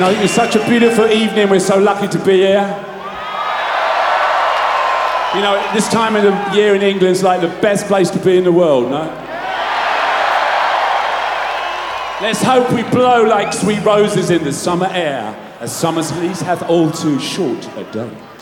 know, it's such a beautiful evening. We're so lucky to be here. You know, this time of the year in England's like the best place to be in the world, no? Let's hope we blow like sweet roses in the summer air, as summer's lease hath all too short a day.